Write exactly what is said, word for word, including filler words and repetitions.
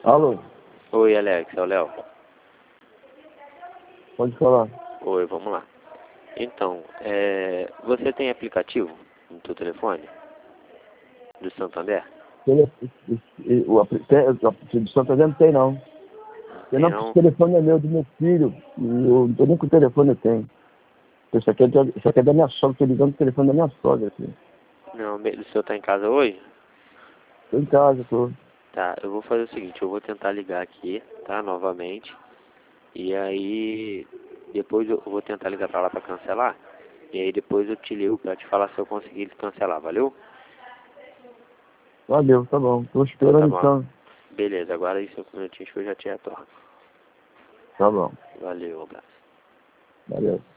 Alô? Oi, Alex, é o Léo. Pode falar. Oi, vamos lá. Então, é, você tem aplicativo no seu telefone? Do Santander? Tele, o aplicativo do Santander não tem, não. Eu Tem não, o não? telefone é meu, do meu filho. E eu não tô nem com o telefone eu tenho. Isso aqui é, de, isso aqui é da minha sogra, tô ligando o telefone da minha sogra aqui. Não, o senhor tá em casa hoje? Tô em casa, tô. Tá, eu vou fazer o seguinte, eu vou tentar ligar aqui, tá, novamente. E aí, depois eu vou tentar ligar pra lá pra cancelar. E aí depois eu te ligo pra te falar se eu conseguir cancelar, valeu? Valeu, tá bom. Tô Então tá esperando bom. então. Beleza, agora aí cinco minutinhos que eu já te retorno. Tá bom. Valeu, um abraço. Valeu.